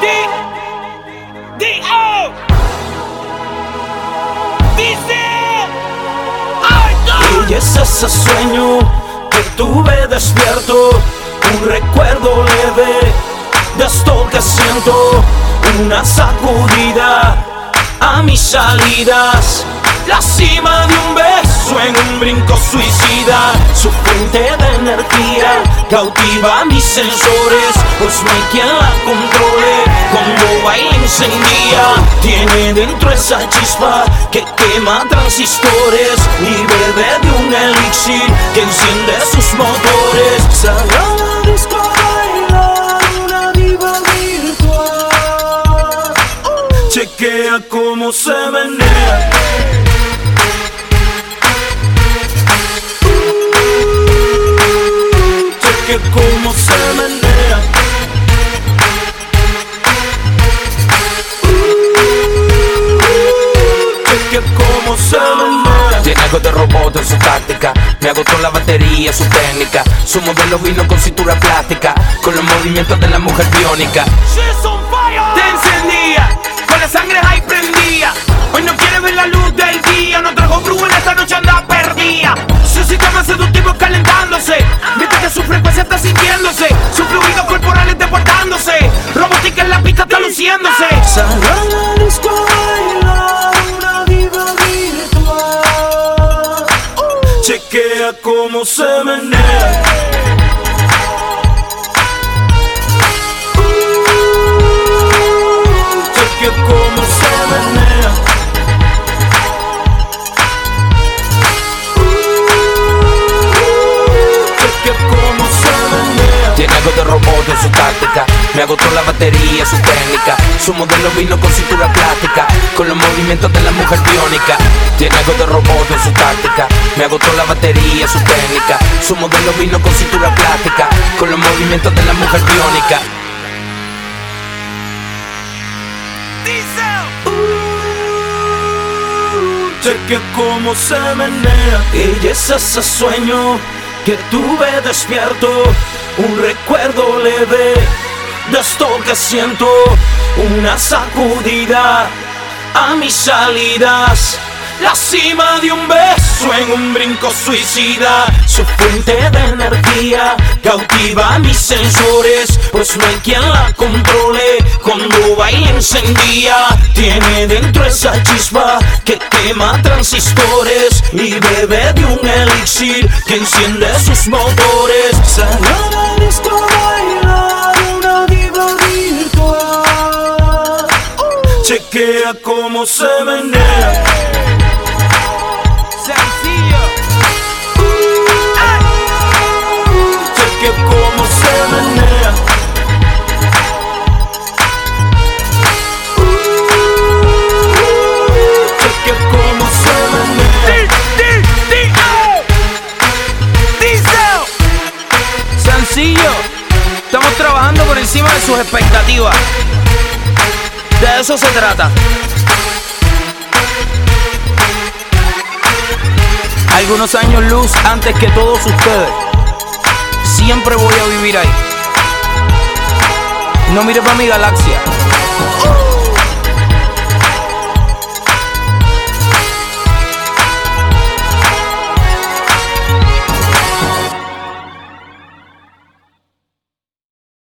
D.O. Dice, ay, no. Y es ese sueño que tuve despierto, un recuerdo leve de esto que siento, una sacudida a mis salidas, la cima de un beso en un brinco suicida, su fuente de energía cautiva mis sensores, pues no hay quien la controle, cuando baila encendida, tiene dentro esa chispa que quema transistores y bebe de un elixir que enciende sus motores. Salió a la disco a bailar una diva virtual, chequea cómo se menea. Que como se menea, que como se menea. Tiene algo de robot en su táctica, me agotó la batería, su técnica. Su modelo vino con cintura plástica, con los movimientos de la mujer biónica. Te encendía, con la sangre ahí prendía. Hoy no quiere ver la luz del día, no trajo en esta noche anda perdida. Su sistema seductivo calentándose, mientras que su frecuencia está sintiéndose, sus fluidos corporales deportándose, robótica en la pista está luciéndose. Salió a la disco a bailar una diva virtual, chequea cómo se menea. Chequea cómo se menea. Tiene algo de robot en su táctica, me agotó la batería, su técnica. Su modelo vino con cintura plástica, con los movimientos de la mujer biónica. Tiene algo de robot en su táctica, me agotó la batería, su técnica. Su modelo vino con cintura plástica, con los movimientos de la mujer biónica. Chequea cómo se menea. Y es ese sueño que tuve despierto, un recuerdo leve de esto que siento, una sacudida a mis salidas, la cima de un beso en un brinco suicida, su fuente de energía cautiva mis sensores, pues no hay quien la controle, cuando baila encendida, tiene dentro esa chispa que quema transistores y bebe de un elixir que enciende sus motores. Salió a la disco a bailar una diva virtual, chequea cómo se menea. Sencillo. Chequea cómo se menea. Chequea cómo se menea. Sencillo. Estamos trabajando por encima de sus expectativas. De eso se trata. Algunos años luz antes que todos ustedes. Siempre voy a vivir ahí. No mire para mi galaxia.